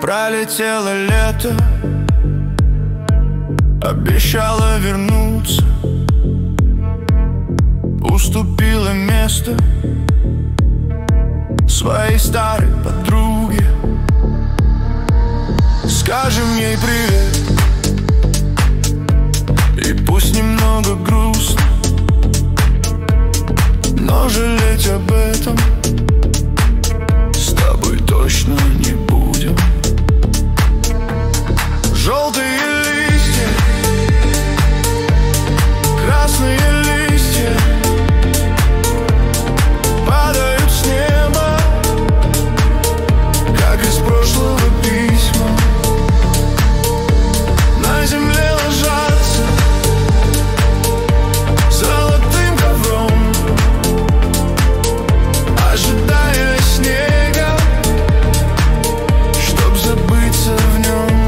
Пролетело лето, обещала вернуться, уступила место своей старой подруге. Скажем ей привет, и пусть немного грустно, но жалеть об этом с тобой точно не будем. Желтые листья, красные листья падают с неба, как из прошлого письма. На земле ложатся золотым ковром, ожидая снега, чтоб забыться в нем.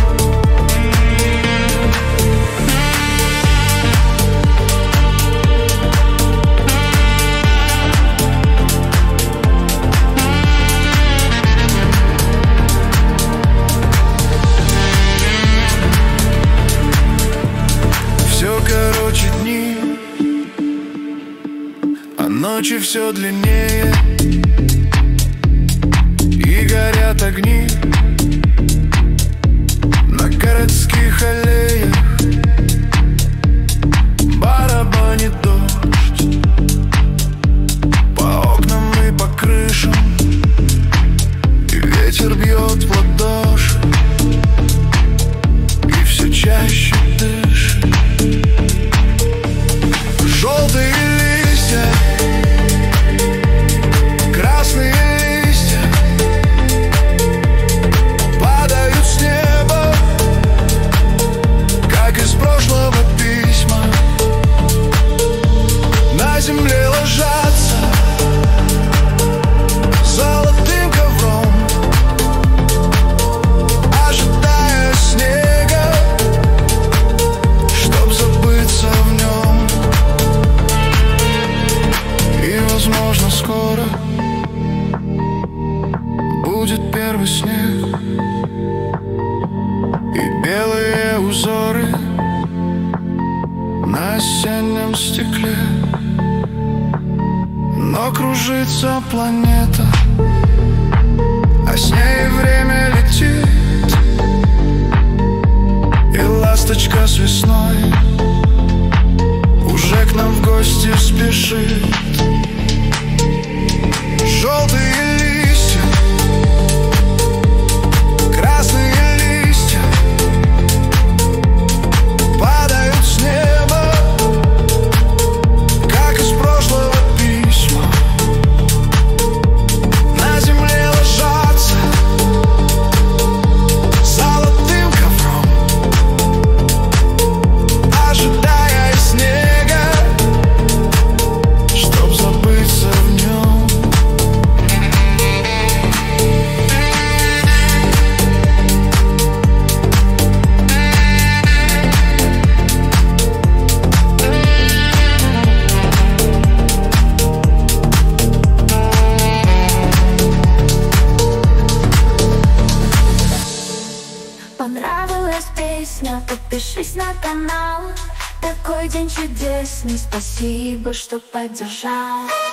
Все короче дни, а ночи все длиннее, и горят огни на городских аллеях. Барабанит дождь по окнам и по крышам, и ветер бьет в ладоши, и все чаще дышит. Желтые листья, красные листья падают с неба, как из прошлого письма. На земле ложатся золотым ковром, ожидая снега, чтоб забыться в нем. И, возможно, скоро будет первый снег и белые узоры на осеннем стекле. Но кружится планета, а с ней время летит, и ласточка с весной уже к нам в гости спешит. Желтые листья, красные листья падают с неба, как из прошлого письма. На земле ложатся золотым ковром, ожидая снега, чтоб забыться в нем. Понравилась песня, подпишись на канал. Такой день чудесный, спасибо, что поддержал.